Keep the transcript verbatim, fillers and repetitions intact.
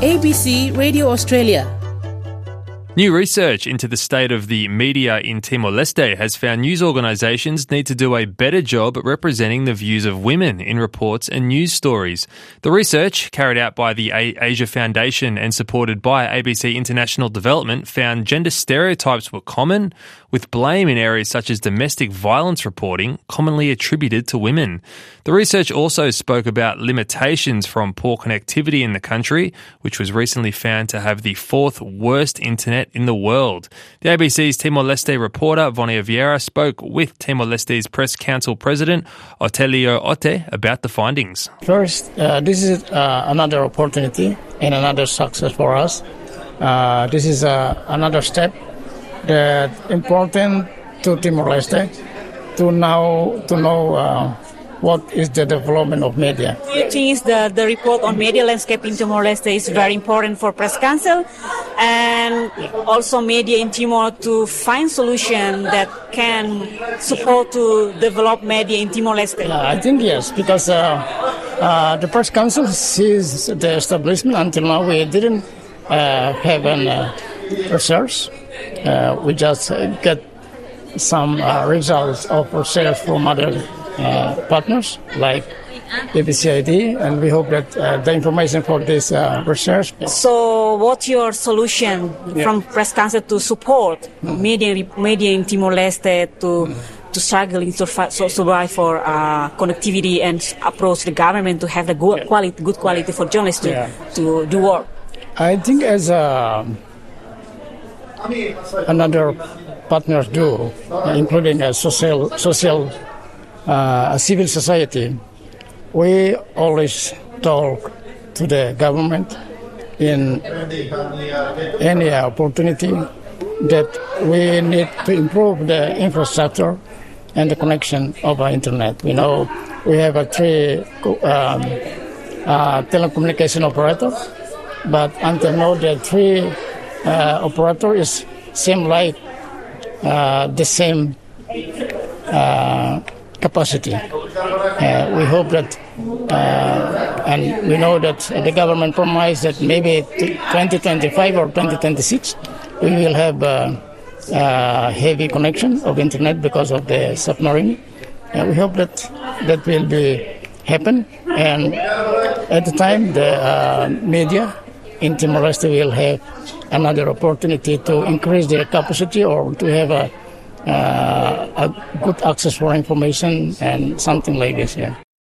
A B C Radio Australia. New research into the state of the media in Timor-Leste has found news organisations need to do a better job at representing the views of women in reports and news stories. The research, carried out by the Asia Foundation and supported by A B C International Development, found gender stereotypes were common, with blame in areas such as domestic violence reporting commonly attributed to women. The research also spoke about limitations from poor connectivity in the country, which was recently found to have the fourth worst internet in the world. The A B C's Timor-Leste reporter, Vonia Vieira, spoke with Timor-Leste's Press Council President, Otelio Ote, about the findings. First, uh, this is uh, another opportunity and another success for us. Uh, this is uh, another step that important to Timor-Leste to now to know uh, what is the development of media. I think the, the report on media landscape in Timor-Leste is very important for Press Council and also media in Timor to find solutions that can support to develop media in Timor-Leste. Uh, I think yes, because uh, uh, the Press Council sees the establishment. Until now we didn't uh, have an uh, research. Uh, we just uh, get some uh, results of research from other uh, partners like A B C I D, and we hope that uh, the information for this uh, research. So what's your solution yeah. from Press Council to support mm. media, media in Timor-Leste to mm. to struggle to survive for uh, connectivity and approach the government to have the good yeah. quality, good quality for journalists to, yeah. to do work? I think as a another partners do, including a social, social, uh, civil society, we always talk to the government in any opportunity that we need to improve the infrastructure and the connection of our internet. We know we have a three um, uh, telecommunication operators, but until now the three Uh, operator is same like uh, the same uh, capacity. Uh, we hope that, uh, and we know that the government promised that maybe twenty twenty-five or twenty twenty-six we will have uh, uh, heavy connection of internet because of the submarine. Uh, we hope that that will be happen, and at the time the uh, media in Timor-Leste will have another opportunity to increase their capacity or to have a, uh, a good access for information and something like this. Yeah.